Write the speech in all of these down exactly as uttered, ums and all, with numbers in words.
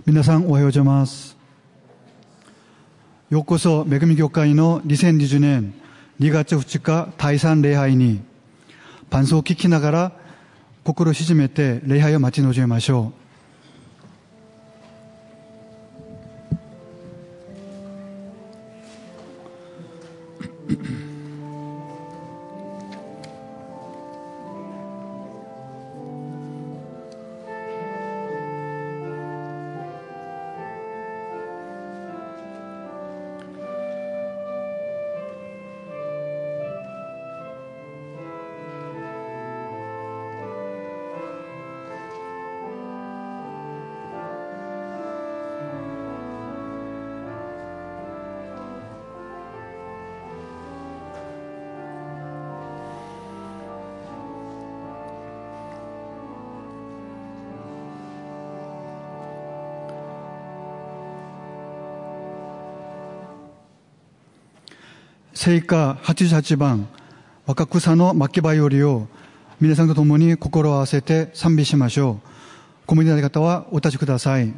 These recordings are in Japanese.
皆さんおはようございます。ようこそ恵み教会のにせんにじゅうねんにがつふつか第三礼拝に伴奏を聴きながら心を静めて礼拝を待ち望みましょう。聖歌はちじゅうはちばん若草の牧場よりを皆さんと共に心を合わせて賛美しましょう。ご無理な方はお立ちください。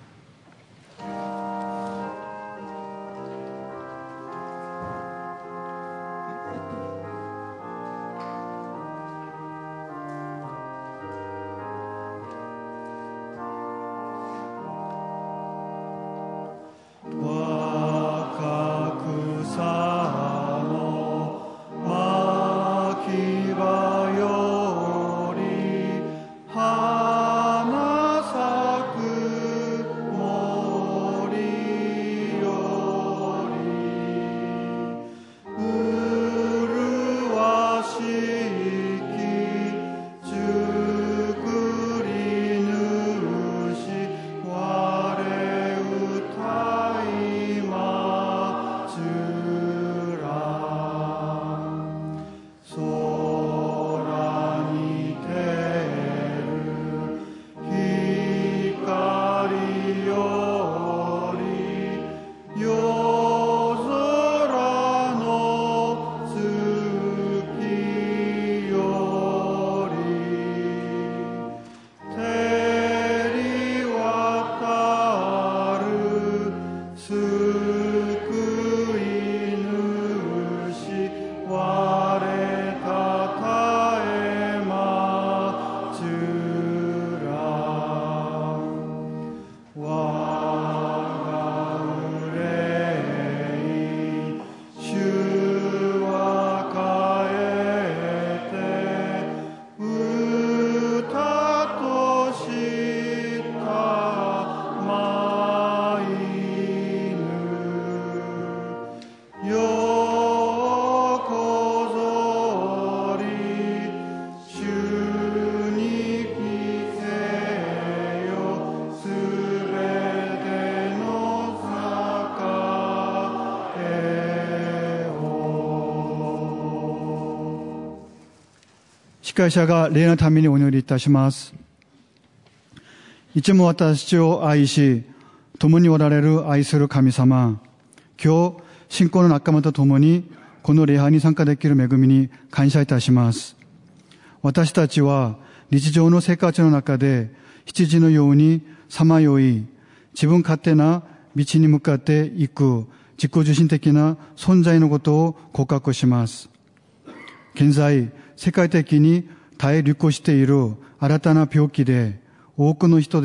司会者が礼のためにお祈りいたします。いつも私を愛し、共におられる愛する神様、今日、信仰の仲間と共に、この礼拝に参加できる恵みに感謝いたします。私たちは、日常の生活の中で、羊のようにさまよい、自分勝手な道に向かっていく、自己中心的な存在のことを告白します。現在、世界的に大流行している新たな病気で多くの人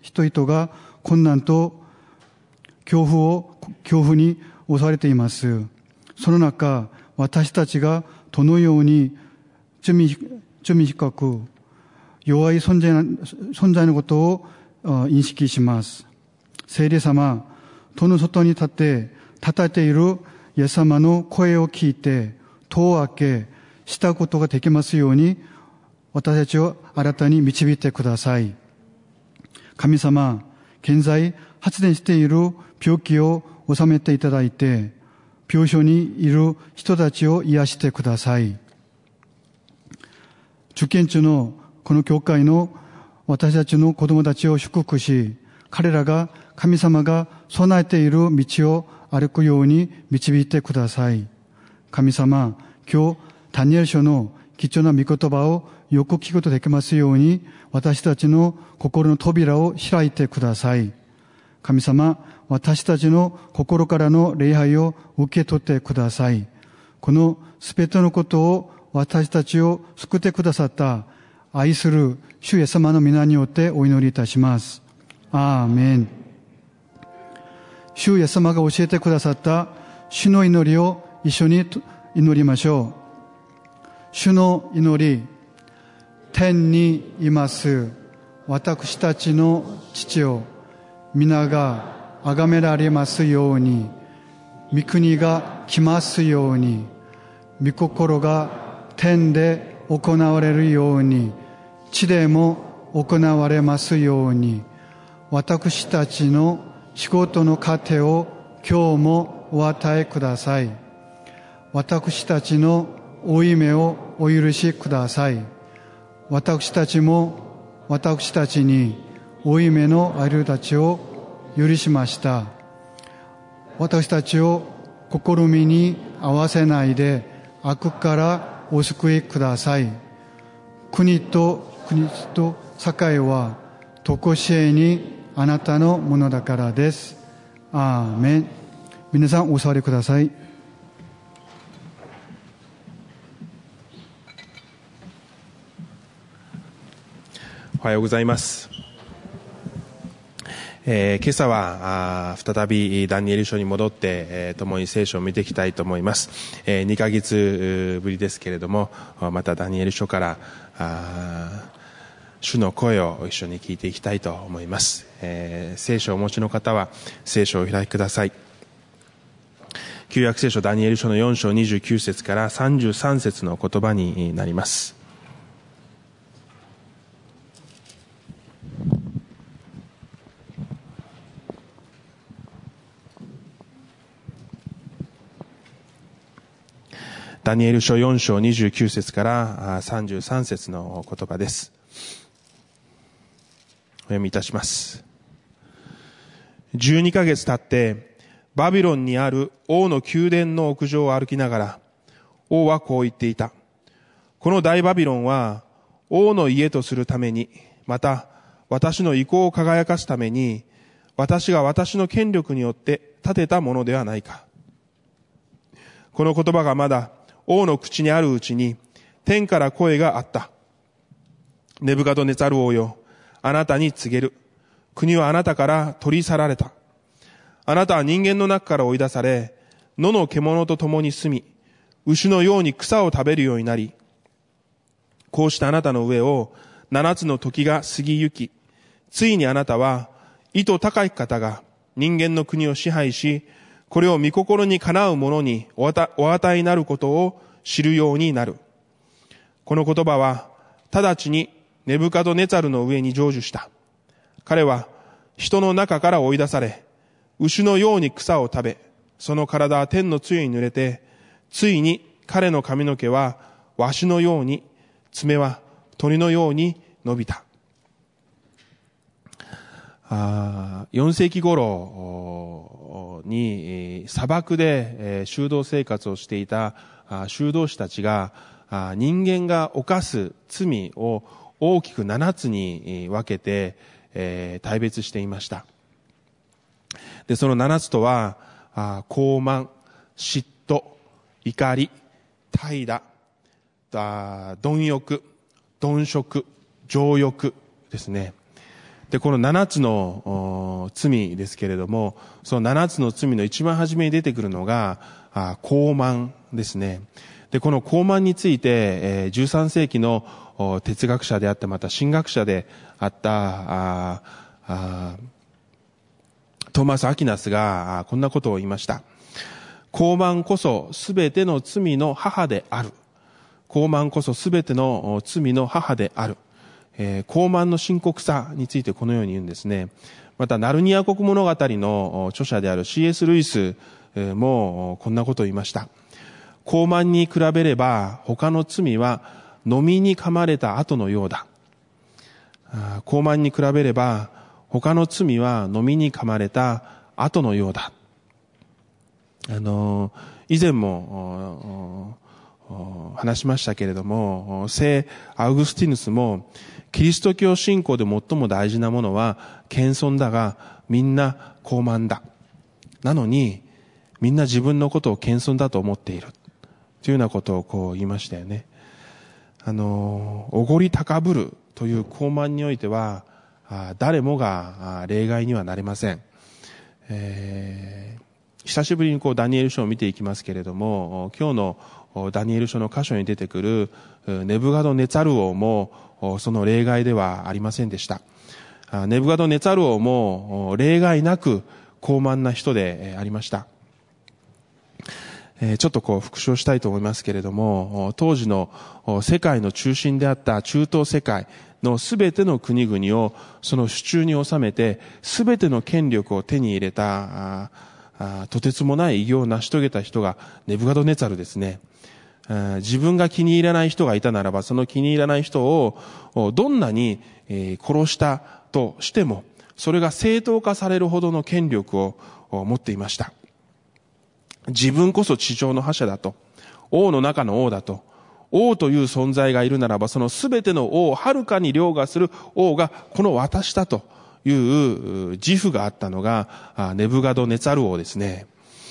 々が困難と恐怖を、恐怖に襲われています。その中、私たちがどのように罪、罪深く弱い存在な、存在のことを認識します。聖霊様、戸の外に立って叩いているイエス様の声を聞いて戸を開け、したことができますように、私たちを新たに導いてください。神様、現在発電している病気を治めていただいて、病床にいる人たちを癒してください。受験中のこの教会の私たちの子供たちを祝福し、彼らが神様が備えている道を歩くように導いてください。神様、今日、ダニエル書の貴重な御言葉をよく聞くことできますように、私たちの心の扉を開いてください。 神様、私たちの心からの礼拝を受け取ってください。このすべてのことを私たちを救ってくださった愛する主イエス様の皆によってお祈りいたします。アーメン。主イエス様が教えてくださった主の祈りを一緒に祈りましょう。主の祈り。天にいます私たちの父よ、皆が崇められますように、御国が来ますように、御心が天で行われるように、地でも行われますように、私たちの仕事の糧を今日もお与えください。私たちの負い目をお許しください。私たちも私たちに負い目のあるたちを許しました。私たちを試みに合わせないで悪からお救いください。国と国と栄は常しえにあなたのものだからです。アーメン。皆さんお座りください。 おはようございます。えー、今朝は再びダニエル書に戻って、えー、共に聖書を見ていきたいと思います。えー、にかげつぶりですけれども、またダニエル書から主の声を一緒に聞いていきたいと思います。えー、聖書をお持ちの方は聖書をお開きください。旧約聖書ダニエル書のよん章にじゅうきゅう節からさんじゅうさん節の言葉になります。ダニエル書よん章にじゅうきゅう節からさんじゅうさん節の言葉です。お読みいたします。じゅうにかげつ経ってバビロンにある王の宮殿の屋上を歩きながら、王はこう言っていた。この大バビロンは王の家とするために、また私の意向を輝かすために、私が私の権力によって建てたものではないか。この言葉がまだ王の口にあるうちに、天から声があった。ネブカドネツァル王よ、あなたに告げる。国はあなたから取り去られた。あなたは人間の中から追い出され、野の獣と共に住み、牛のように草を食べるようになり、こうしたあなたの上を七つの時が過ぎ行き、ついにあなたは意図高き方が人間の国を支配し、これを御心にかなう者にお与えになることを知るようになる。この言葉は直ちにネブカドネツァルの上に成就した。彼は人の中から追い出され、牛のように草を食べ、その体は天の露に濡れて、ついに彼の髪の毛はワシのように、爪は鳥のように伸びた。あよん世紀頃に砂漠で修道生活をしていた修道士たちが、人間が犯す罪を大きく七つに分けて大別していました。で、その七つとは、傲慢、嫉妬、怒り、怠惰、貪欲、鈍食、情欲ですね。で、この七つの罪ですけれども、その七つの罪の一番初めに出てくるのが、傲慢ですね。で、この傲慢について、じゅうさん世紀の哲学者であって、また神学者であった、ああトーマス・アキナスがこんなことを言いました。傲慢こそすべての罪の母である。傲慢こそすべての罪の母である。えー、傲慢の深刻さについてこのように言うんですね。また、ナルニア国物語の著者である シーエス ルイスもこんなことを言いました。傲慢に比べれば他の罪は飲みに噛まれた後のようだ。傲慢に比べれば他の罪は飲みに噛まれた後のようだ。あの、以前も話しましたけれども、聖アウグスティヌスも、キリスト教信仰で最も大事なものは謙遜だが、 みんな高慢だ。なのに、みんな自分のことを謙遜だと思っている。というようなことをこう言いましたよね。あの、おごり高ぶるという高慢においては、誰もが例外にはなれません。えー、久しぶりにこうダニエル書を見ていきますけれども、今日のダニエル書の箇所に出てくるネブガドネツァル王もその例外ではありませんでした。ネブガドネツァル王も例外なく高慢な人でありました。ちょっとこう復唱したいと思いますけれども、当時の世界の中心であった中東世界のすべての国々をその手中に収めて、すべての権力を手に入れた、とてつもない偉業を成し遂げた人がネブカドネツァルですね。自分が気に入らない人がいたならば、その気に入らない人をどんなに殺したとしても、それが正当化されるほどの権力を持っていました。自分こそ地上の覇者だと、王の中の王だと、王という存在がいるならば、そのすべての王をはるかに凌駕する王がこの私だという自負があったのがネブカドネツァル王ですね。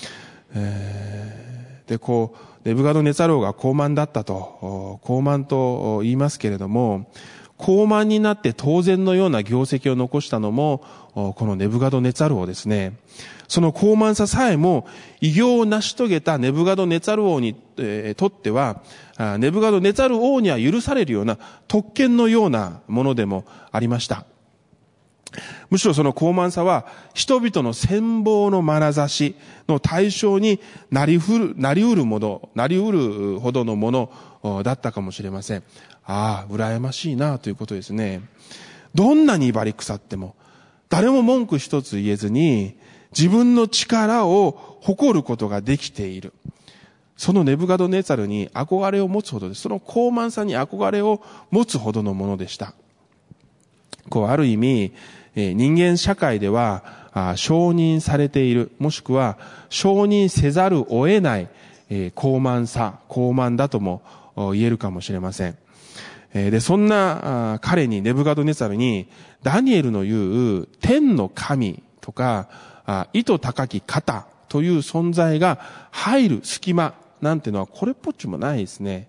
えー、で、こう、ネブカドネツァル王が高慢だったと、高慢と言いますけれども、高慢になって当然のような業績を残したのも、このネブカドネツァル王ですね。その高慢ささえも偉業を成し遂げたネブカドネツァル王にとっては、ネブカドネツァル王には許されるような特権のようなものでもありました。むしろその高慢さは人々の羨望の眼差しの対象になりうる、なりうるもの、なりうるほどのものだったかもしれません。ああ、羨ましいなということですね。どんなに威張り腐っても、誰も文句一つ言えずに、自分の力を誇ることができている。そのネブカドネツァルに憧れを持つほどです。その高慢さに憧れを持つほどのものでした。こう、ある意味、人間社会では承認されている、もしくは承認せざるを得ない高慢さ、高慢だとも言えるかもしれません。で、そんな彼に、ネブカドネツァルに、ダニエルの言う天の神とか、意図高き方という存在が入る隙間なんてのはこれっぽっちもないですね。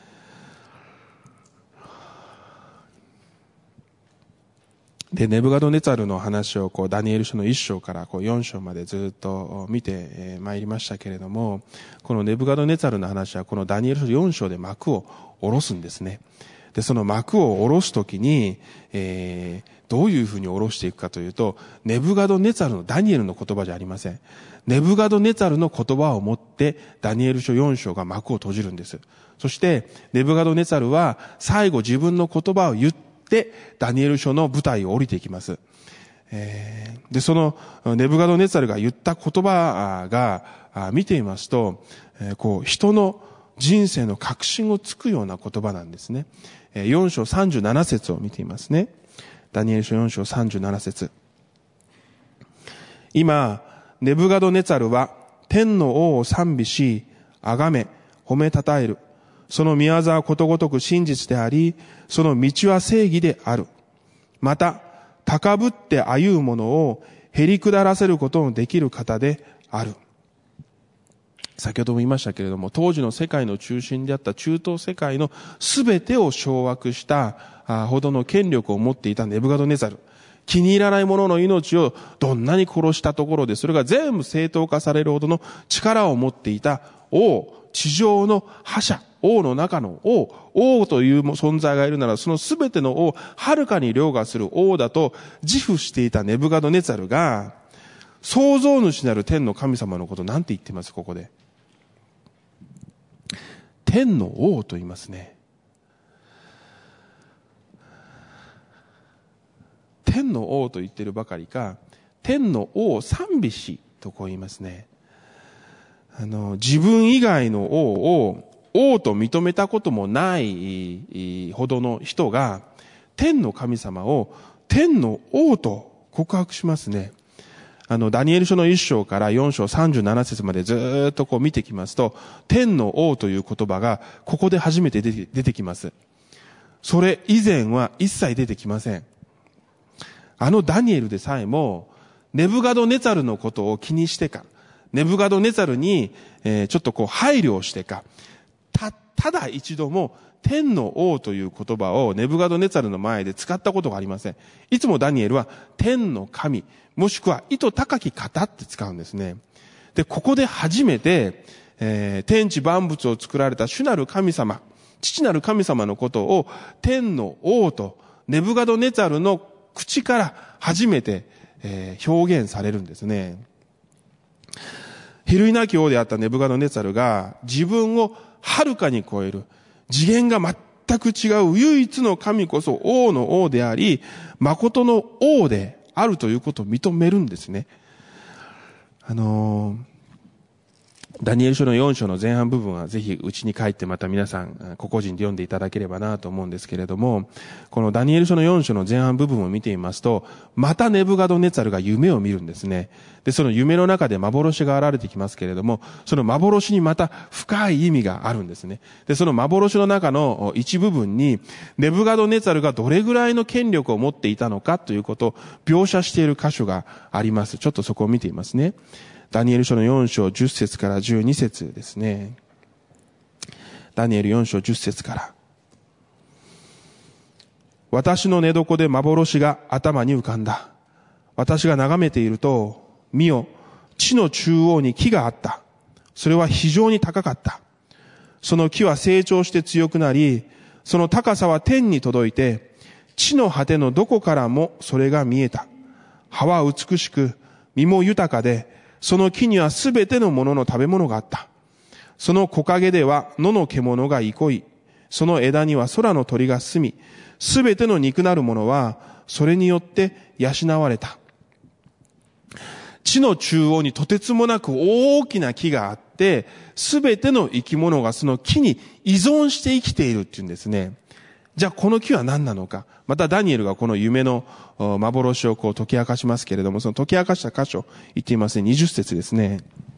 で、ネブカドネツァルの話をこうダニエル書のいっ章からこうよん章までずっと見てまいりましたけれども、このネブカドネツァルの話はこのダニエル書よん章で幕を下ろすんですね。で、その幕を下ろすときに、えー、どういうふうに下ろしていくかというと、ネブカドネツァルのダニエルの言葉じゃありません。ネブカドネツァルの言葉を持って、ダニエル書よん章が幕を閉じるんです。そして、ネブカドネツァルは最後自分の言葉を言って、ダニエル書の舞台を降りていきます。えー、で、そのネブカドネツァルが言った言葉が、見ていますと、えー、こう、人の人生の確信をつくような言葉なんですね。よん章さんじゅうなな節を見ていますね。ダニエル書よん章さんじゅうなな節。今、ネブカドネツァルは天の王を賛美し、崇め、褒めたたえる。その御業はことごとく真実であり、その道は正義である。また、高ぶって歩む者をへり下らせることのできる方である。先ほども言いましたけれども、当時の世界の中心であった中東世界のすべてを掌握したほどの権力を持っていたネブカドネツァル。気に入らない者の命をどんなに殺したところで、それが全部正当化されるほどの力を持っていた王、地上の覇者、王の中の王、王という存在がいるなら、そのすべての王、はるかに凌駕する王だと自負していたネブカドネツァルが、創造主なる天の神様のことを何て言っています、ここで。天の王と言いますね。天の王と言っているばかりか、天の王を賛美しとこう言いますね。あの、自分以外の王を王と認めたこともないほどの人が、天の神様を天の王と告白しますね。あの、ダニエル書のいっ章からよん章さんじゅうなな節までずっとこう見てきますと、天の王という言葉がここで初めて出て、出てきます。それ以前は一切出てきません。あのダニエルでさえも、 ネブガドネツァルのことを気にしてか、ネブガドネツァルに、えー、ちょっとこう配慮をしてか、た、ただ一度も天の王という言葉をネブガドネツァルの前で使ったことがありません。いつもダニエルは天の神、もしくは意図高き方って使うんですね。で、ここで初めて、えー、天地万物を作られた主なる神様、父なる神様のことを天の王とネブガドネツァルの口から初めて、えー、表現されるんですね。比類なき王であったネブガドネツァルが自分をはるかに超える次元が全く違う唯一の神こそ王の王であり、誠の王であるということを認めるんですね。あのー、ダニエル書のよん章の前半部分はぜひうちに帰ってまた皆さん個々人で読んでいただければなと思うんですけれども、このダニエル書のよん章の前半部分を見てみますと、またネブガドネツァルが夢を見るんですね。で、その夢の中で幻が現れてきますけれども、その幻にまた深い意味があるんですね。で、その幻の中の一部分に、ネブガドネツァルがどれぐらいの権力を持っていたのかということを描写している箇所があります。ちょっとそこを見てみますね。ダニエル書のよん章じゅっ節からじゅうに節ですね。ダニエルよん章じゅっ節から。私の寝床で幻が頭に浮かんだ。私が眺めていると、見よ、地の中央に木があった。それは非常に高かった。その木は成長して強くなり、その高さは天に届いて、地の果てのどこからもそれが見えた。葉は美しく、実も豊かで、その木にはすべてのものの食べ物があった。その木陰では野の獣が憩い、その枝には空の鳥が住み、すべての肉なるものはそれによって養われた。地の中央にとてつもなく大きな木があって、すべての生き物がその木に依存して生きているっていうんですね。じゃあこの木は何なのか。またダニエルがこの夢の幻をこう解き明かしますけれども、その解き明かした箇所、言っていますね。にじゅっ節ですね。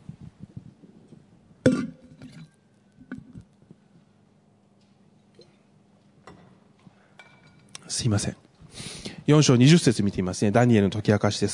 すいません。よん章にじゅっ節見ていますね。ダニエルの解き明かしです。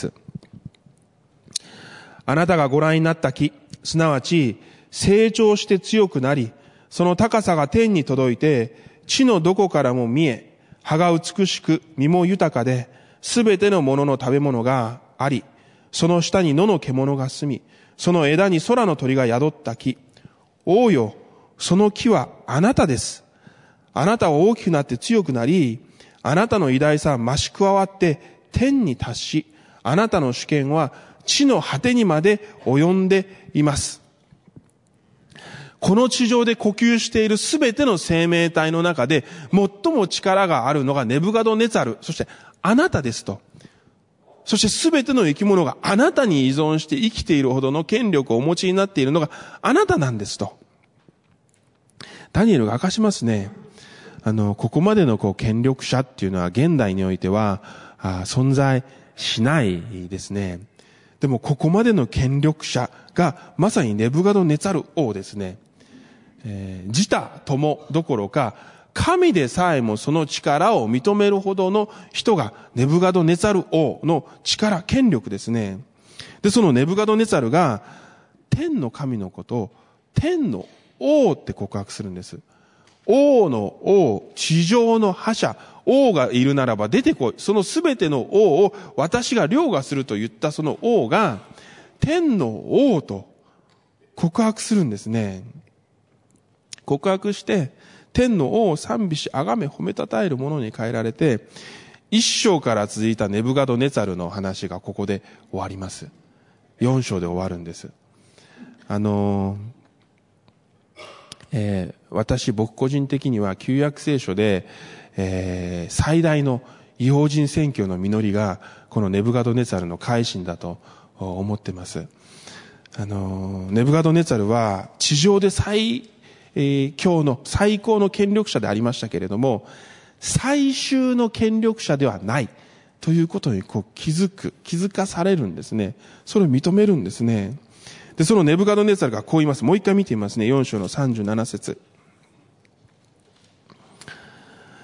あなたがご覧になった木、すなわち成長して強くなり、その高さが天に届いて、地のどこからも見え、葉が美しく、実も豊かで、すべてのものの食べ物があり、その下に野の獣が住み、その枝に空の鳥が宿った木。王よ、その木はあなたです。あなたは大きくなって強くなり、あなたの偉大さは増し加わって天に達し、あなたの主権は地の果てにまで及んでいます。この地上で呼吸しているすべての生命体の中で最も力があるのがネブガドネツァル、そしてあなたですと。そしてすべての生き物があなたに依存して生きているほどの権力をお持ちになっているのがあなたなんですと。ダニエルが明かしますね。あの、ここまでのこう権力者っていうのは現代においてはあ存在しないですね。でもここまでの権力者がまさにネブガドネツァル王ですね。えー、自他共どころか、神でさえもその力を認めるほどの人がネブガドネツァル王の力、権力ですね。で、そのネブガドネツァルが天の神のことを天の王って告白するんです。王の王、地上の覇者、王がいるならば出てこい。そのすべての王を私が凌駕すると言ったその王が天の王と告白するんですね。告白して天の王を賛美し崇め褒めたたえるものに変えられて、一章から続いたネブガドネツァルの話がここで終わります。四章で終わるんです。あのーえー、私僕個人的には旧約聖書で、えー、最大の異邦人宣教の実りがこのネブガドネツァルの改心だと思ってます。あのー、ネブガドネツァルは地上で最えー、今日の最高の権力者でありましたけれども、最終の権力者ではないということにこう気づく、気づかされるんですね。それを認めるんですね。で、そのネブカドネツァルがこう言います。もう一回見てみますね。よん章のさんじゅうなな節。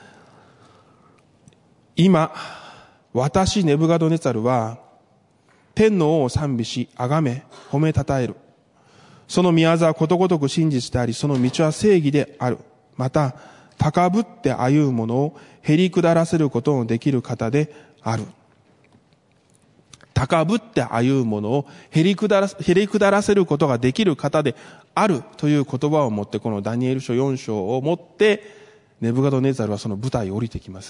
今、私ネブカドネツァルは天の王を賛美し、崇め、褒めたたえる。その御業はことごとく真実であり、その道は正義である。また、高ぶって歩む者をへり下らせることのできる方である。高ぶって歩む者をへり下ら、へり下らせることができる方であるという言葉を持って、このダニエル書よん章を持って、ネブカドネザルはその舞台を降りてきます。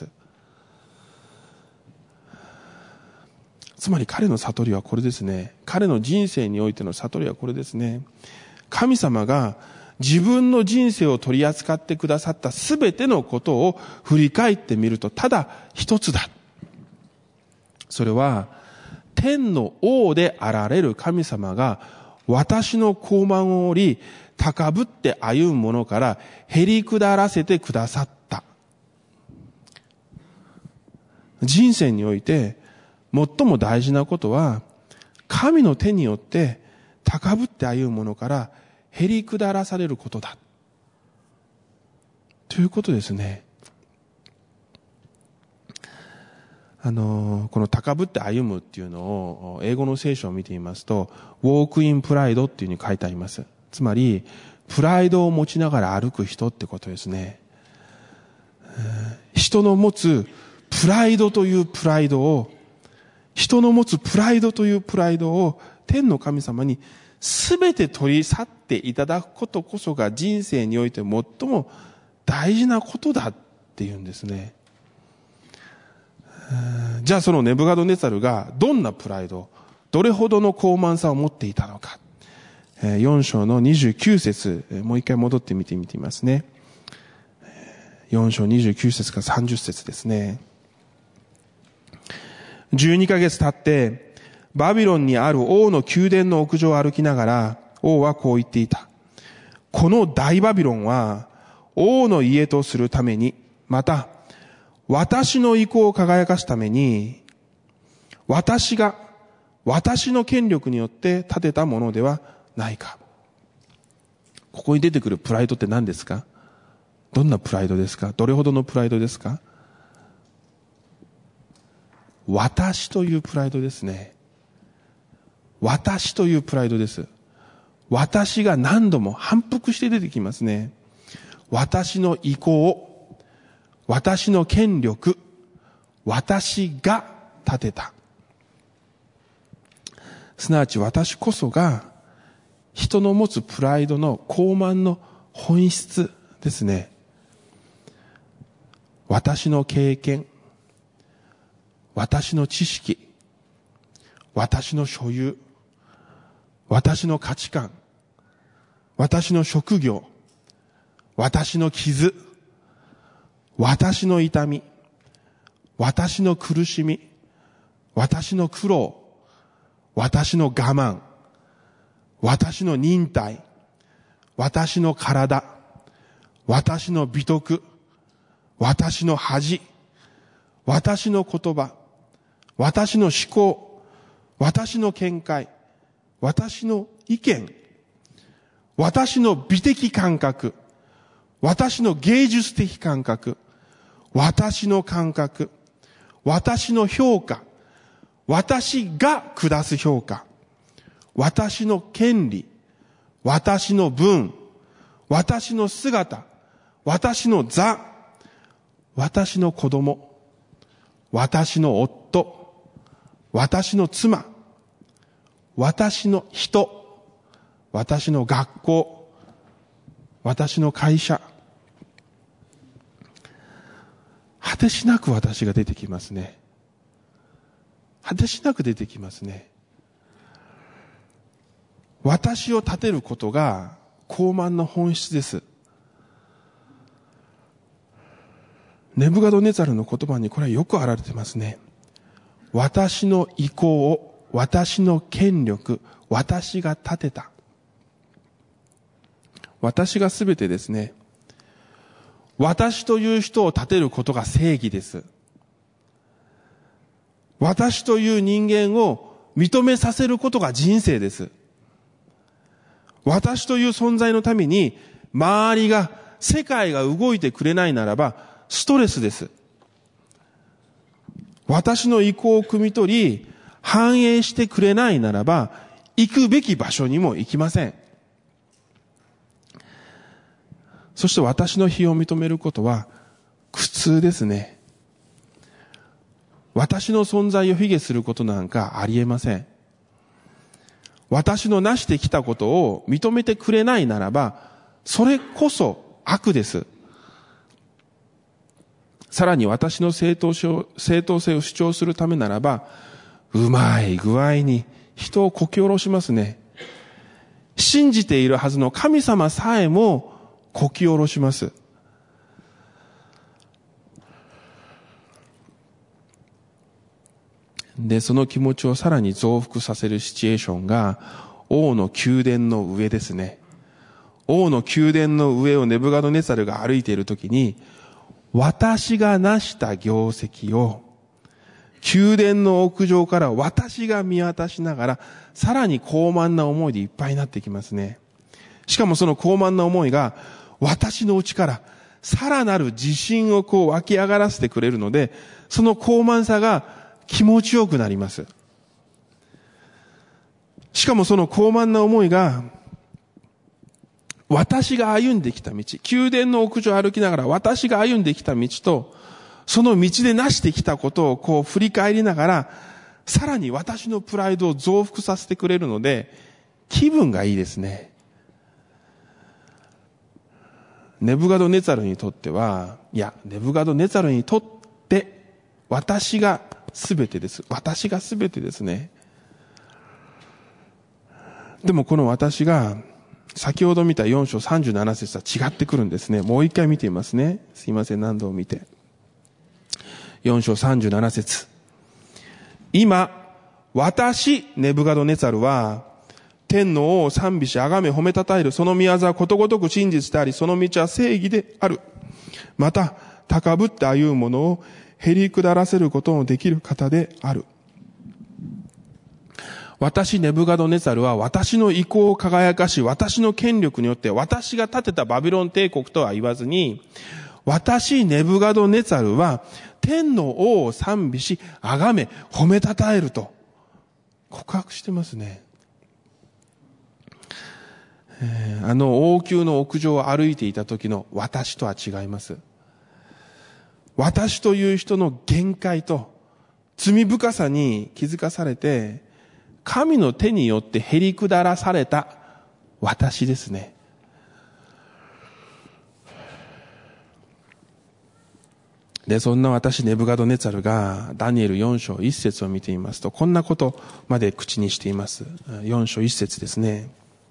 つまり彼の悟りはこれですね。彼の人生においての悟りはこれですね。神様が自分の人生を取り扱ってくださったすべてのことを振り返ってみると、ただ一つだ。それは、天の王であられる神様が私の高慢を降り、高ぶって歩む者からへり下らせてくださった。人生において最も大事なことは、神の手によって高ぶって歩む者からへり下らされることだ。ということですね。あの、この高ぶって歩むっていうのを、英語の聖書を見てみますと、walk in pride っていうふうに書いてあります。つまり、プライドを持ちながら歩く人ってことですね。人の持つプライドというプライドを、人の持つプライドというプライドを天の神様にすべて取り去っていただくことこそが人生において最も大事なことだっていうんですね。じゃあそのネブカドネザルがどんなプライド、どれほどの高慢さを持っていたのか。よん章のにじゅうきゅう節、もう一回戻ってみてみてみますね。よん章にじゅうきゅう節からさんじゅう節ですね。じゅうにかげつ経って、バビロンにある王の宮殿の屋上を歩きながら、王はこう言っていた。この大バビロンは、王の家とするために、また、私の意向を輝かすために、私が、私の権力によって建てたものではないか。ここに出てくるプライドって何ですか？どんなプライドですか？どれほどのプライドですか？私というプライドですね。私というプライドです。私が何度も反復して出てきますね。私の意向、私の権力、私が立てた。すなわち私こそが人の持つプライドの高慢の本質ですね。私の経験、私の知識、私の所有、私の価値観、私の職業、私の傷、私の痛み、私の苦しみ、私の苦労、私の我慢、私の忍耐、私の体、私の美徳、私の恥、私の言葉、私の思考、私の見解、私の意見、私の美的感覚、私の芸術的感覚、私の感覚、私の評価、私が下す評価、私の権利、私の分、私の姿、私の座、私の子供、私の夫、私の妻、私の人、私の学校、私の会社、果てしなく私が出てきますね。果てしなく出てきますね。私を立てることが高慢の本質です。ネブカドネザルの言葉にこれはよく表れてますね。私の意向を、私の権力、私が立てた。私がすべてですね。私という人を立てることが正義です。私という人間を認めさせることが人生です。私という存在のために周りが、世界が動いてくれないならばストレスです。私の意向を汲み取り、 反映してくれないならば、行くべき場所にも行きません。そして私の非を認めることは苦痛ですね。私の存在を卑下することなんかありえません。私の成してきたことを認めてくれないならば、それこそ悪です。さらに私の正当性を、正当性を主張するためならば、うまい具合に人をこき下ろしますね。信じているはずの神様さえもこき下ろします。で、その気持ちをさらに増幅させるシチュエーションが、王の宮殿の上ですね。王の宮殿の上をネブカドネザルが歩いているときに、私が成した業績を、宮殿の屋上から私が見渡しながら、さらに高慢な思いでいっぱいになってきますね。しかもその高慢な思いが、私の内からさらなる自信をこう湧き上がらせてくれるので、その高慢さが気持ちよくなります。しかもその高慢な思いが、私が歩んできた道、宮殿の屋上を歩きながら私が歩んできた道と、その道で成してきたことをこう振り返りながら、さらに私のプライドを増幅させてくれるので、気分がいいですね。ネブカドネザルにとっては、いや、ネブカドネザルにとって、私が全てです。私が全てですね。でもこの私が、先ほど見たよん章さんじゅうなな節とは違ってくるんですね。もう一回見てみますね。すいません、何度も見て。よん章さんじゅうなな節。今、私、ネブカドネザルは、天の王を賛美し、崇め、褒めたたえる、その御業はことごとく真実であり、その道は正義である。また、高ぶって歩む者をへり下らせることのできる方である。私、ネブカドネザルは私の意向を輝かし、私の権力によって私が建てたバビロン帝国とは言わずに、私、ネブカドネザルは天の王を賛美し、崇め、褒めたたえると告白してますね。えー、あの王宮の屋上を歩いていた時の私とは違います。私という人の限界と罪深さに気づかされて、神の手によってへり下らされた私ですね。で、そんな私ネブカドネザルがダニエルよん章いち節を見ていますと、こんなことまで口にしています。よん章いち節ですね。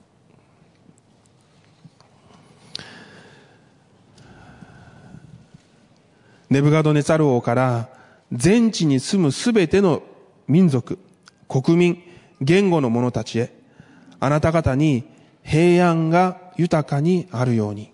ネブカドネザル王から全地に住むすべての民族、国民、言語の者たちへ、あなた方に平安が豊かにあるように。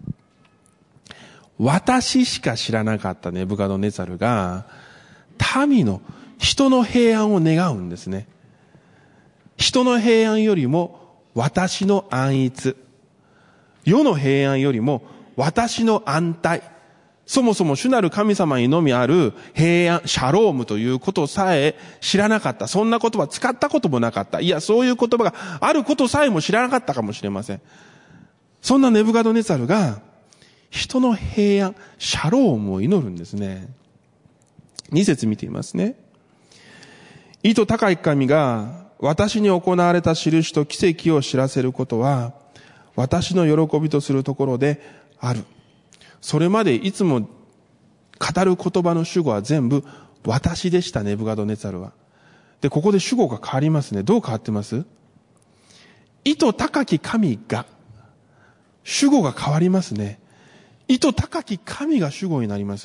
私しか知らなかったネブカドネザルが、民の、人の平安を願うんですね。人の平安よりも私の安逸。世の平安よりも私の安泰。そもそも主なる神様にのみある平安、シャロームということさえ知らなかった。そんな言葉使ったこともなかった。いや、そういう言葉があることさえも知らなかったかもしれません。そんなネブカドネザルが人の平安、シャロームを祈るんですね。に節見ていますね。意図高い神が私に行われた印と奇跡を知らせることは私の喜びとするところである。それまでいつも語る言葉の主語は全部私でした、ネブカドネザルは。で、ここで主語が変わりますね。どう変わってます？意図高き神が、主語が変わりますね。意図高き神が主語になります。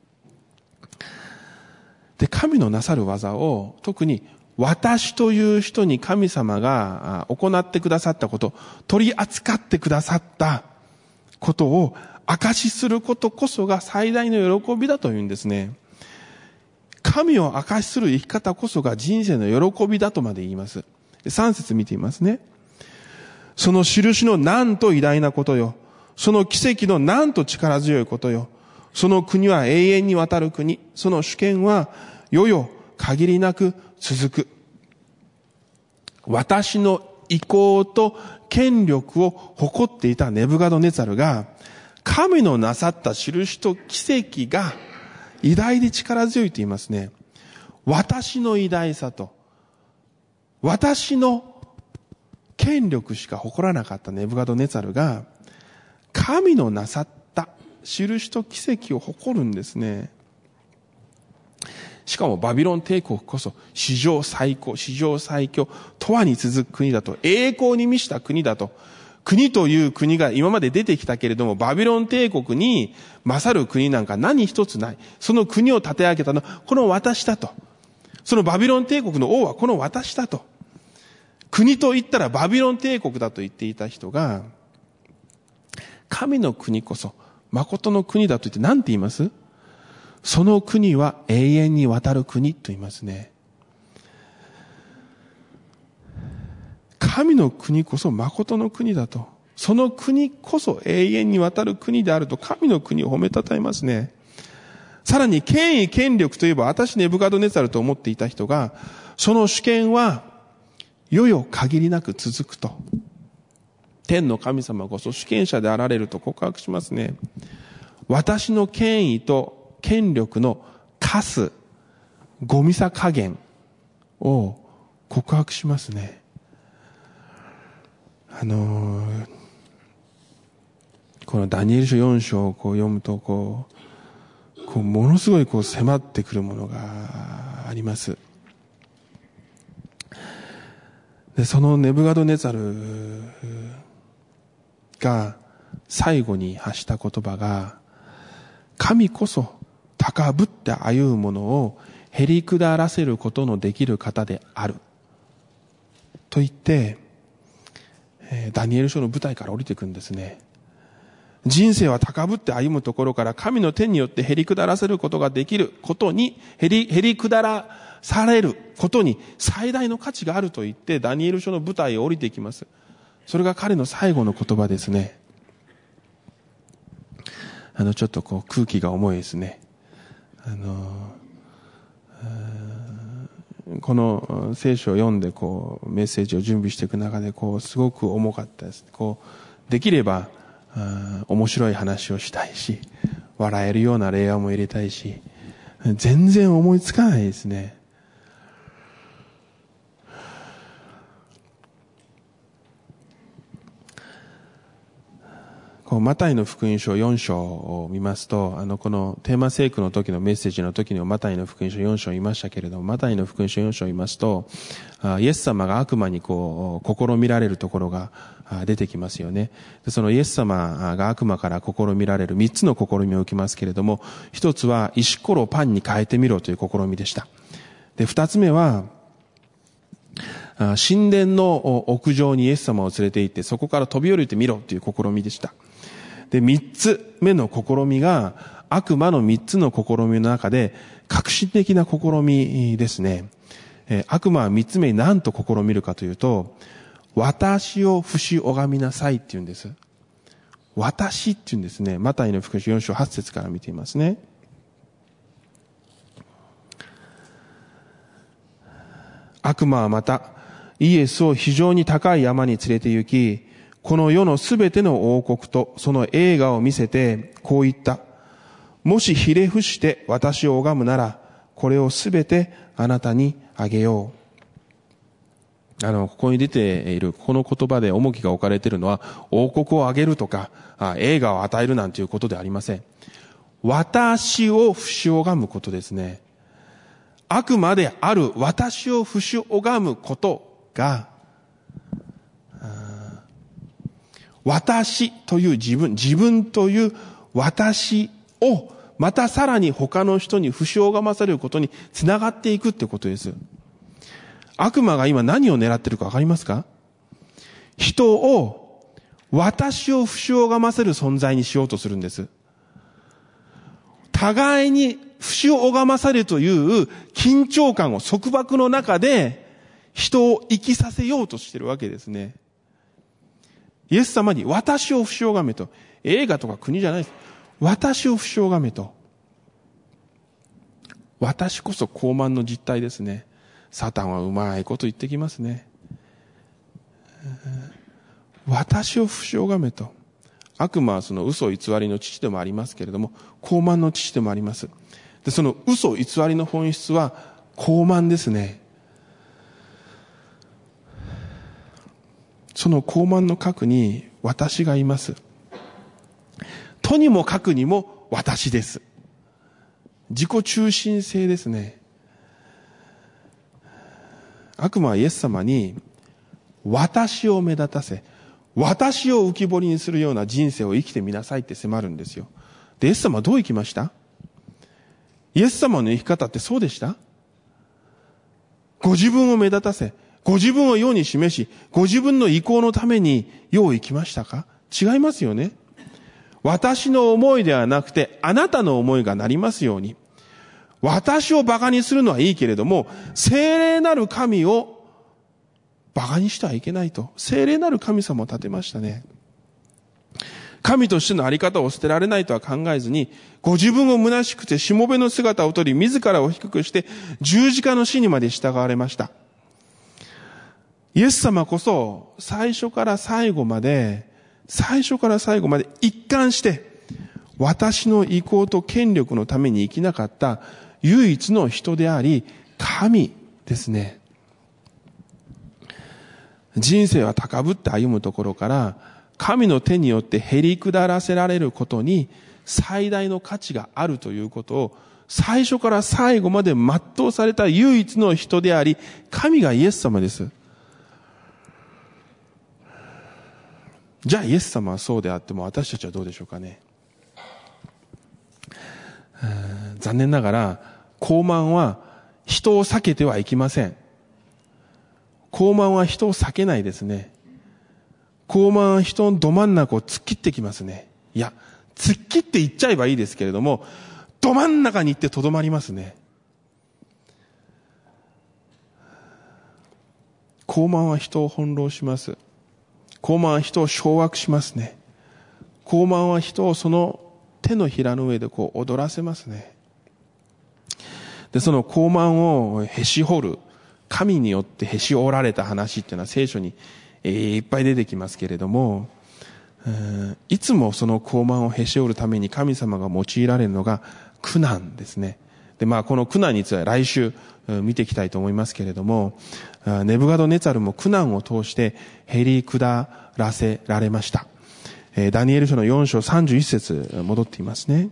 で、神のなさる技を、特に私という人に神様が行ってくださったこと、取り扱ってくださったことを証しすることこそが最大の喜びだというんですね。神を証しする生き方こそが人生の喜びだとまで言います。さん節見ていますね。その印のなんと偉大なことよ。その奇跡のなんと力強いことよ。その国は永遠にわたる国。その主権は世々限りなく続く。 私の意向と権力を誇っていたネブカドネザルが、神のなさった印と奇跡が偉大で力強いと言いますね。私の偉大さと、私の権力しか誇らなかったネブカドネザルが、神のなさった印と奇跡を誇るんですね。しかもバビロン帝国こそ史上最高、史上最強、永遠に続く国だと、栄光に満ちた国だと、国という国が今まで出てきたけれども、バビロン帝国に勝る国なんか何一つない。その国を立て上げたのはこの私だと。そのバビロン帝国の王はこの私だと。国と言ったらバビロン帝国だと言っていた人が、神の国こそ誠の国だと言って何て言います？その国は永遠にわたる国と言いますね。神の国こそ誠の国だと。その国こそ永遠にわたる国であると神の国を褒めたたえますね。さらに権威権力といえば私ネブカドネザルと思っていた人が、その主権は世々限りなく続くと。天の神様こそ主権者であられると告白しますね。私の権威と権力のかす、ごみさ加減を告白しますね。あのー、このダニエル書よん章をこう読むとこう、こうものすごいこう迫ってくるものがあります。で、そのネブカドネザルが最後に発した言葉が、神こそ高ぶって歩むものをへりくだらせることのできる方であると言って、ダニエル書の舞台から降りてくるんですね。人生は高ぶって歩むところから神の手によってへりくだらせることができることに、へり、へりくだらされることに最大の価値があると言ってダニエル書の舞台を降りてきます。それが彼の最後の言葉ですね。あのちょっとこう空気が重いですね。あのこの聖書を読んでこうメッセージを準備していく中でこうすごく重かったです。こうできれば面白い話をしたいし、笑えるような例話も入れたいし、全然思いつかないですね。こうマタイの福音書よん章を見ますと、あのこのテーマ聖句の時のメッセージの時にもマタイの福音書よん章を言いましたけれども、マタイの福音書よん章を言いますと、イエス様が悪魔にこう試みられるところが出てきますよね。でそのイエス様が悪魔から試みられる三つの試みを受けますけれども、一つは石ころをパンに変えてみろという試みでした。で二つ目は神殿の屋上にイエス様を連れて行ってそこから飛び降りてみろという試みでした。で、三つ目の試みが、悪魔の三つの試みの中で、革新的な試みですね。えー、悪魔は三つ目に何と試みるかというと、私を不死拝みなさいって言うんです。私って言うんですね。マタイの福音書よん章はち節から見ていますね。悪魔はまた、イエスを非常に高い山に連れて行き、この世のすべての王国とその栄華を見せて、こう言った。もしひれ伏して私を拝むなら、これをすべてあなたにあげよう。あの、ここに出ている、この言葉で重きが置かれているのは、王国をあげるとか、栄華を与えるなんていうことではありません。私を不死拝むことですね。悪魔である私を不死拝むことが、私という自分、自分という私を、またさらに他の人に不死を拝まされることにつながっていくってことです。悪魔が今何を狙っているかわかりますか？人を、私を不死を拝ませる存在にしようとするんです。互いに不死を拝まされるという緊張感を束縛の中で人を生きさせようとしているわけですね。イエス様に私を不死拝めと。映画とか国じゃないです。私を不死拝めと。私こそ傲慢の実態ですね。サタンはうまいこと言ってきますね。 私を不正がめと。悪魔はその嘘偽りの父でもありますけれども、傲慢の父でもあります。で、その嘘偽りの本質は傲慢ですね。その傲慢の核に私がいます。とにもかくにも私です。自己中心性ですね。悪魔はイエス様に私を目立たせ、私を浮き彫りにするような人生を生きてみなさいって迫るんですよ。で、イエス様はどう生きました？イエス様の生き方ってそうでした？ご自分を目立たせ、ご自分を世に示し、ご自分の意向のために世を生きましたか？違いますよね。私の思いではなくて、あなたの思いがなりますように。私を馬鹿にするのはいいけれども、聖霊なる神を馬鹿にしてはいけないと。聖霊なる神様を立てましたね。神としてのあり方を捨てられないとは考えずに、ご自分を虚しくてしもべの姿をとり、自らを低くして十字架の死にまで従われました。イエス様こそ最初から最後まで、最初から最後まで一貫して、私の意向と権力のために生きなかった唯一の人であり、神ですね。人生は高ぶって歩むところから、神の手によってへり下らせられることに最大の価値があるということを、最初から最後まで全うされた唯一の人であり、神がイエス様です。じゃあイエス様はそうであっても私たちはどうでしょうかね。残念ながら傲慢は人を避けてはいけません。傲慢は人を避けないですね。傲慢は人のど真ん中を突っ切ってきますね。いや、突っ切っていっちゃえばいいですけれども、ど真ん中に行ってとどまりますね。傲慢は人を翻弄します。傲慢は人を掌握しますね。傲慢は人をその手のひらの上でこう踊らせますね。で、その傲慢をへし折る、神によってへし折られた話っていうのは聖書にいっぱい出てきますけれども、いつもその傲慢をへし折るために神様が用いられるのが苦難ですね。で、まあこの苦難については来週見ていきたいと思いますけれども、ネブカドネツァルも苦難を通してへり下らせられました。ダニエル書のよん章さんじゅういち節戻っていますね。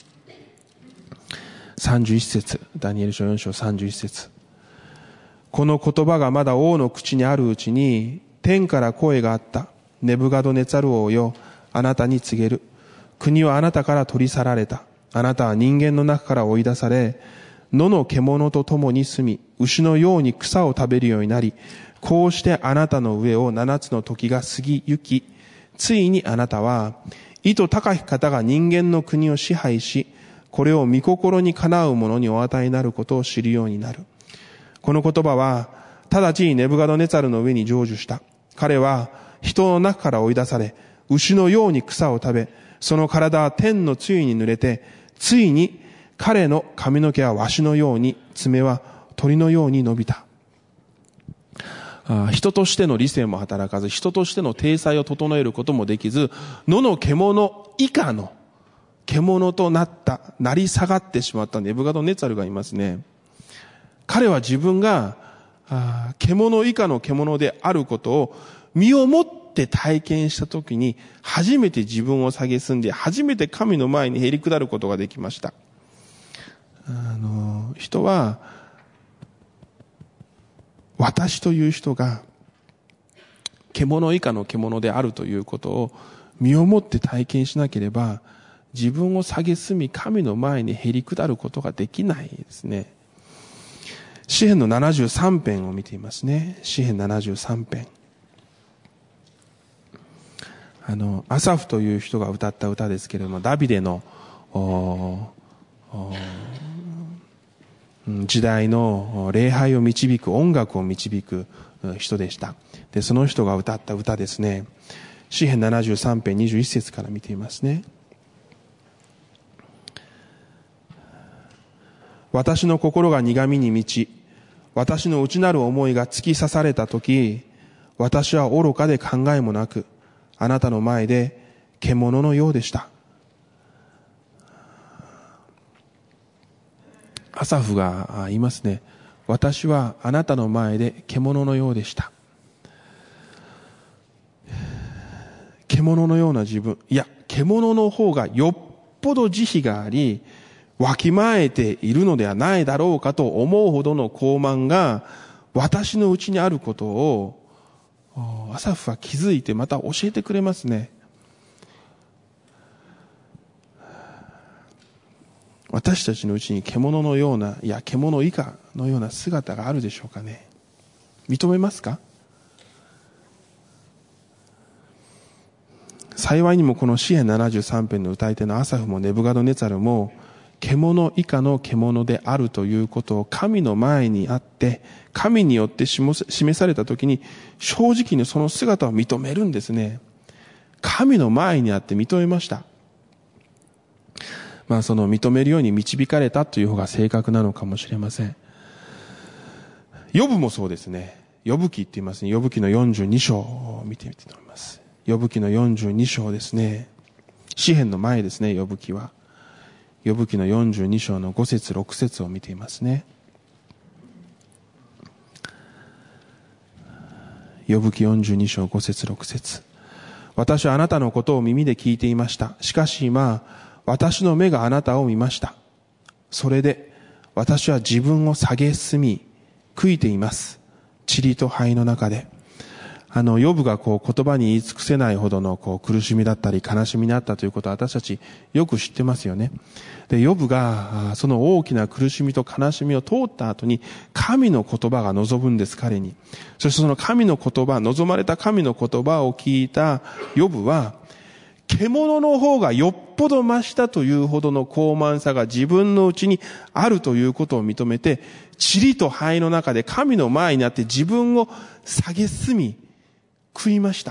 さんじゅういち節、ダニエル書よん章さんじゅういち節。この言葉がまだ王の口にあるうちに、天から声があった。ネブカドネツァル王よ、あなたに告げる。国はあなたから取り去られた。あなたは人間の中から追い出され、野の獣と共に住み、牛のように草を食べるようになり、こうしてあなたの上を七つの時が過ぎゆき、ついにあなたは、意図高き方が人間の国を支配し、これを御心にかなう者にお与えになることを知るようになる。この言葉は、直ちにネブカドネツァルの上に成就した。彼は人の中から追い出され、牛のように草を食べ、その体は天の露に濡れて、ついに彼の髪の毛は鷲のように、爪は鳥のように伸びた。人としての理性も働かず、人としての体裁を整えることもできず、野の獣以下の獣となった、なり下がってしまったネブカドネツァルがいますね。彼は自分が獣以下の獣であることを身をもって体験したときに、初めて自分を蔑んで、初めて神の前にへり下ることができました。あの、人は、私という人が、獣以下の獣であるということを身をもって体験しなければ、自分を蔑み、神の前にへり下ることができないですね。詩編のななじゅうさん編を見ていますね。詩編ななじゅうさん編。あの、アサフという人が歌った歌ですけれども、ダビデの時代の礼拝を導く、音楽を導く人でした。で、その人が歌った歌ですね。詩編ななじゅうさん編にじゅういち節から見ていますね。私の心が苦みに満ち、私の内なる思いが突き刺されたとき、 私は愚かで考えもなく、あなたの前で獣のようでした。アサフが言いますね。私はあなたの前で獣のようでした。獣のような自分、いや、獣の方がよっぽど慈悲があり、わきまえているのではないだろうかと思うほどの傲慢が私のうちにあることをアサフは気づいてまた教えてくれますね。私たちのうちに獣のような、いや獣以下のような姿があるでしょうかね。認めますか？幸いにもこの詩編ななじゅうさん編の歌い手のアサフもネブガドネツァルも獣以下の獣であるということを神の前にあって神によって示されたときに正直にその姿を認めるんですね。神の前にあって認めました。まあその認めるように導かれたという方が正確なのかもしれません。ヨブもそうですね。ヨブ記って言いますね。ヨブ記のよんじゅうに章を見てみたいと思います。ヨブ記のよんじゅうに章ですね。詩編の前ですね、ヨブ記は。ヨブ記のよんじゅうに章のご節ろく節を見ていますね。ヨブ記よんじゅうに章ご節ろく節。私はあなたのことを耳で聞いていました。しかし今、私の目があなたを見ました。それで私は自分を蔑み、悔いています。塵と灰の中で。あの、ヨブがこう言葉に言い尽くせないほどのこう苦しみだったり悲しみにあったということは私たちよく知ってますよね。で、ヨブがその大きな苦しみと悲しみを通った後に神の言葉が望むんです、彼に。そしてその神の言葉、望まれた神の言葉を聞いたヨブは、獣の方がよっぽど増したというほどの傲慢さが自分のうちにあるということを認めて、塵と灰の中で神の前にあって自分を蔑み、悔いました。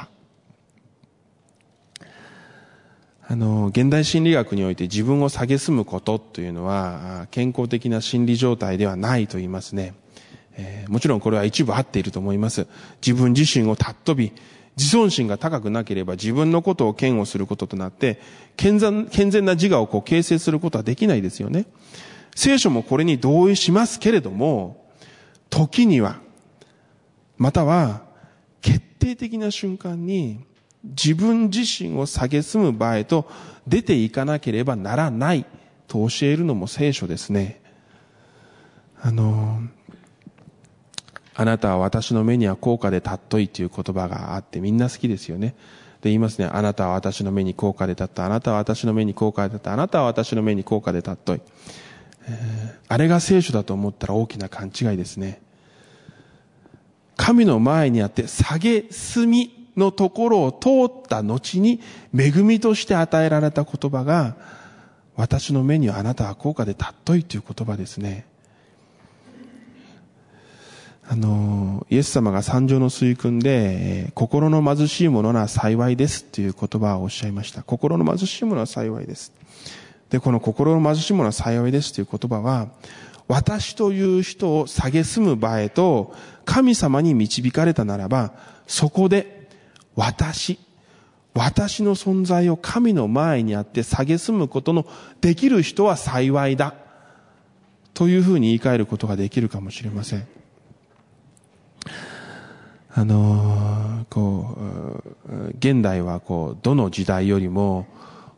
あの、現代心理学において自分を蔑むことというのは健康的な心理状態ではないと言いますね。えー、もちろんこれは一部合っていると思います。自分自身を尊び、自尊心が高くなければ自分のことを嫌悪することとなって健全、健全な自我をこう形成することはできないですよね。聖書もこれに同意しますけれども、時には、または決定的な瞬間に自分自身を蔑む場合と出ていかなければならないと教えるのも聖書ですね。あの、あなたは私の目には高価で尊いという言葉があってみんな好きですよね。で言いますね。あなたは私の目に高価で尊い。あなたは私の目に高価で尊い。あなたは私の目に高価で尊い。えー、あれが聖書だと思ったら大きな勘違いですね。神の前にあって蔑みのところを通った後に恵みとして与えられた言葉が、私の目にはあなたは高価で尊いという言葉ですね。あの、イエス様が三条の水訓で、心の貧しい者は幸いですという言葉をおっしゃいました。心の貧しい者は幸いです。で、この心の貧しい者は幸いですという言葉は、私という人を蔑む場へと神様に導かれたならば、そこで私、私の存在を神の前にあって蔑むことのできる人は幸いだというふうに言い換えることができるかもしれません。あのー、こう現代はこうどの時代よりも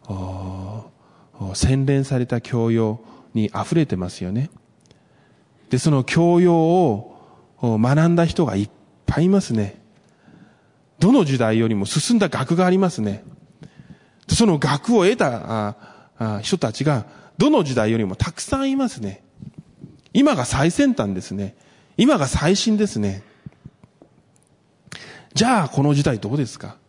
洗練された教養に溢れてますよね。で、その教養を学んだ人がいっぱいいますね。どの時代よりも進んだ学がありますね。その学を得た人たちがどの時代よりもたくさんいますね。今が最先端ですね。今が最新ですね。じゃあこの時代どうですか？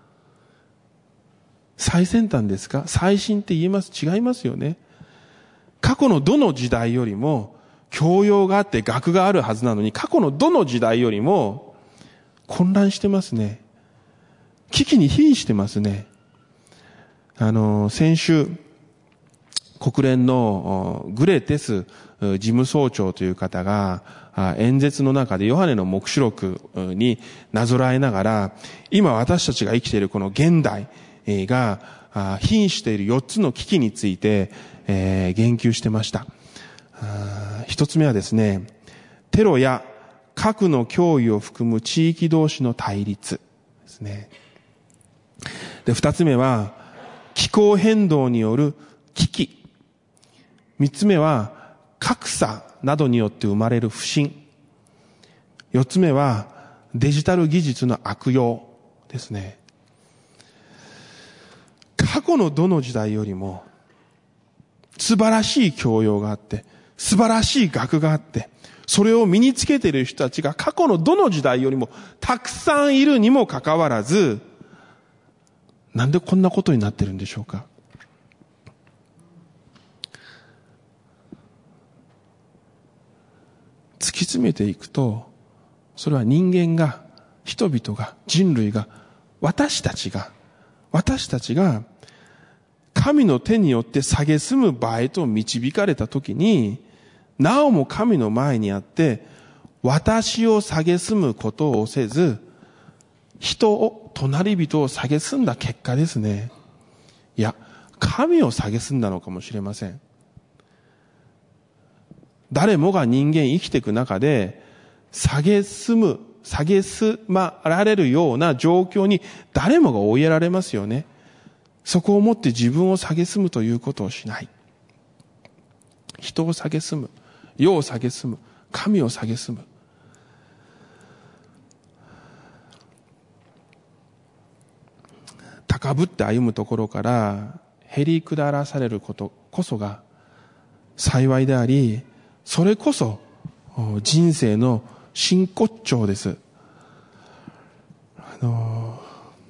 最先端ですか？最新って言えます？違いますよね。過去のどの時代よりも教養があって学があるはずなのに、過去のどの時代よりも混乱してますね。危機に瀕してますね。あの、先週、 国連のグレテス事務総長という方が演説の中でヨハネの黙示録になぞらえながら、今私たちが生きているこの現代が瀕しているよっつの危機について言及してました。一つ目はですね、テロや核の脅威を含む地域同士の対立ですね。で、二つ目は気候変動による危機。三つ目は格差などによって生まれる不信。四つ目はデジタル技術の悪用ですね。過去のどの時代よりも素晴らしい教養があって、素晴らしい学があって、それを身につけている人たちが過去のどの時代よりもたくさんいるにもかかわらず、なんでこんなことになってるんでしょうか。突き詰めていくと、それは人間が、人々が、人類が、私たちが、私たちが、神の手によって蔑む場へと導かれたときに、なおも神の前にあって、私を蔑むことをせず、人を、隣人を蔑んだ結果ですね。いや、神を蔑んだのかもしれません。誰もが人間生きていく中で、蔑む、蔑まられるような状況に誰もが追いやられますよね。そこをもって自分を蔑むということをしない。人を蔑む、世を蔑む、神を蔑む。高ぶって歩むところからへりくだらされることこそが幸いであり、それこそ人生の真骨頂です。あの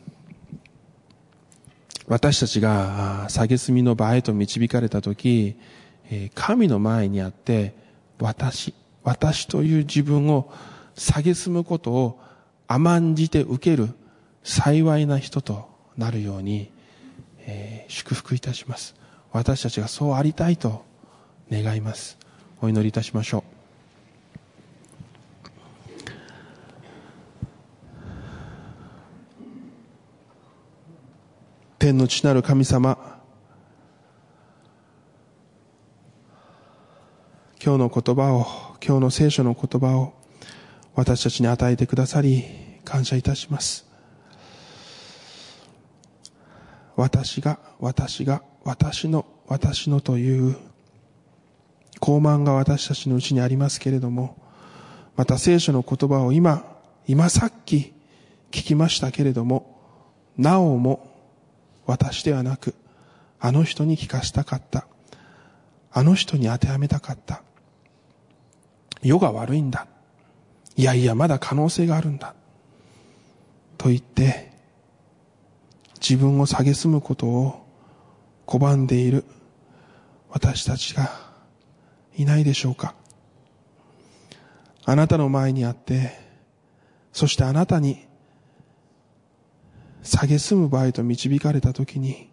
私たちが蔑みの場へと導かれたとき、神の前にあって私、私という自分を蔑むことを甘んじて受ける幸いな人となるように、えー、祝福いたします。私たちがそうありたいと願います。お祈りいたしましょう。天の父なる神様、今日の言葉を、今日の聖書の言葉を私たちに与えてくださり感謝いたします。私が、私が、私の、私のという傲慢が私たちのうちにありますけれども、また聖書の言葉を今、今さっき聞きましたけれども、なおも私ではなく、あの人に聞かしたかった。あの人に当てはめたかった。世が悪いんだ。いやいや、まだ可能性があるんだ。と言って、自分を蔑むことを拒んでいる私たちがいないでしょうか。あなたの前にあって、そしてあなたに蔑む場合と導かれたときに、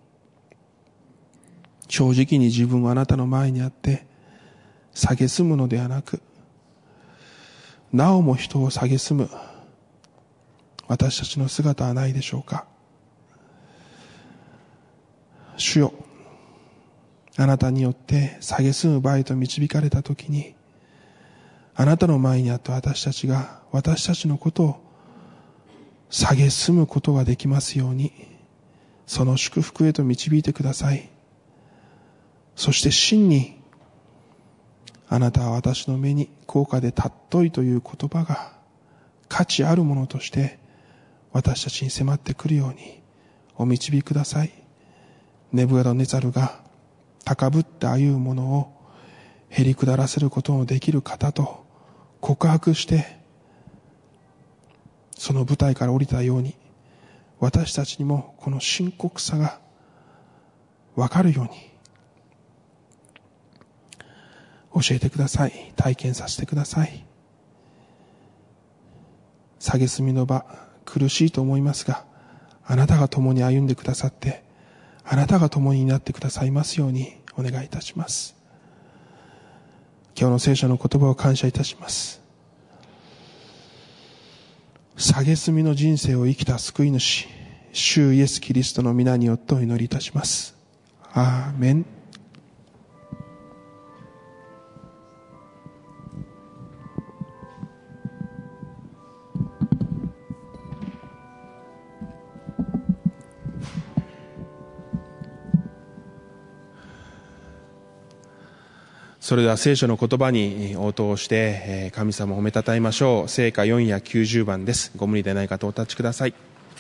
正直に自分はあなたの前にあって蔑むのではなく、なおも人を蔑む私たちの姿はないでしょうか。主よ、あなたによって蔑む場合と導かれたときに、あなたの前にあって私たちが私たちのことを蔑むことができますように、その祝福へと導いてください。そして真に、あなたは私の目に高価で尊いという言葉が価値あるものとして私たちに迫ってくるようにお導きください。ネブカドネザルが高ぶって歩むものをへりくだらせることのできる方と告白して、その舞台から降りたように、私たちにもこの深刻さがわかるように教えてください。体験させてください。蔑みの場、苦しいと思いますが、あなたが共に歩んでくださって、あなたが共になってくださいますようにお願いいたします。今日の聖書の言葉を感謝いたします。蔑みの人生を生きた救い主、主イエス・キリストの皆によってお祈りいたします。アーメン。それでは聖書の言葉に応答して神様を褒めたたえましょう。聖歌よんひゃくきゅうじゅうばんです。ご無理でない方お立ちください。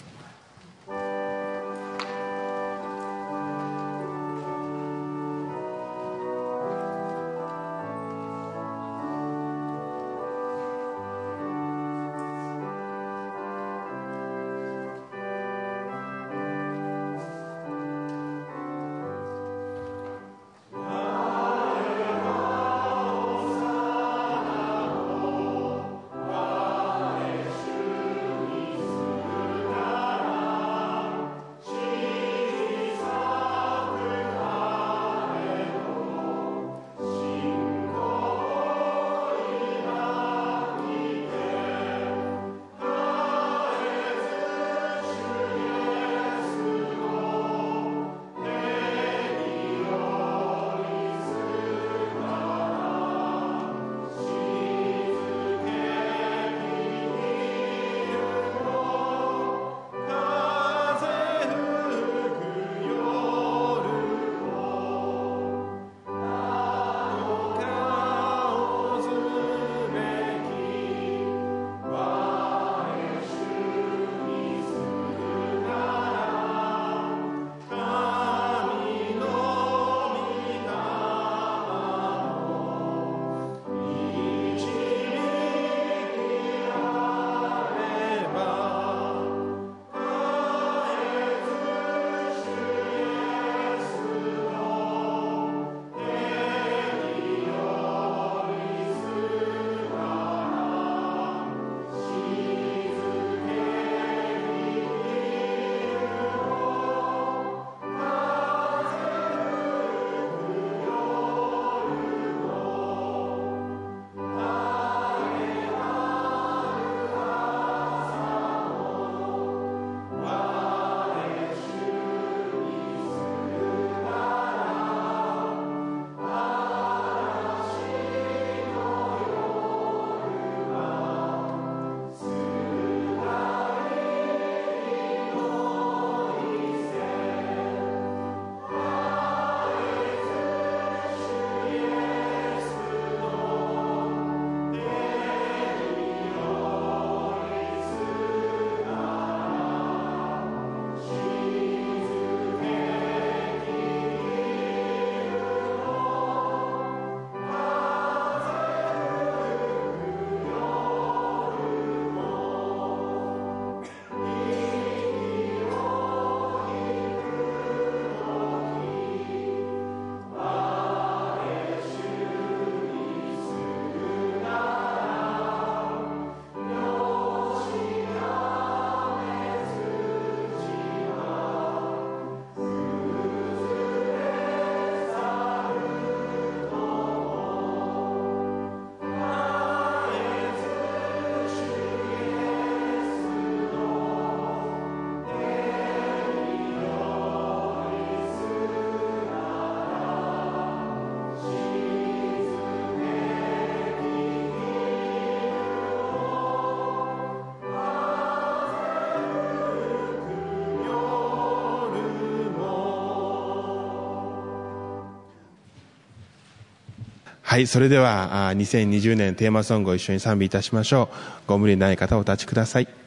はい、それではにせんにじゅうねんテーマソングを一緒に賛美いたしましょう。ご無理ない方お立ちください。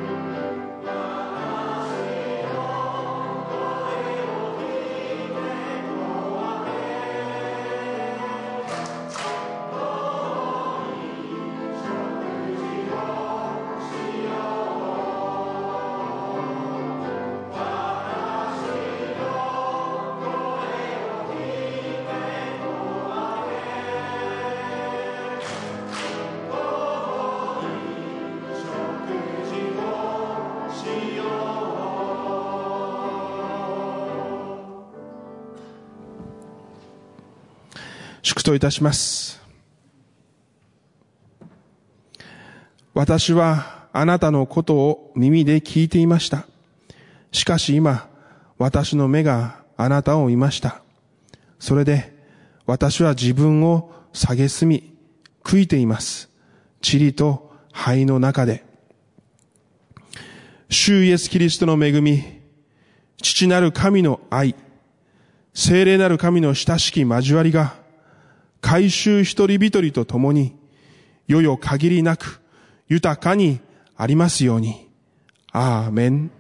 「 祝祷いたします。私はあなたのことを耳で聞いていました。しかし今、私の目があなたを見ました。それで私は自分を蔑み、悔いています。塵と灰の中で。主イエスキリストの恵み、父なる神の愛、聖霊なる神の親しき交わりが、改宗一人一人と共に、世々限りなく豊かにありますように。アーメン。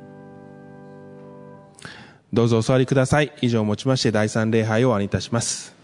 どうぞお座りください。以上をもちまして第三礼拝を終わりいたします。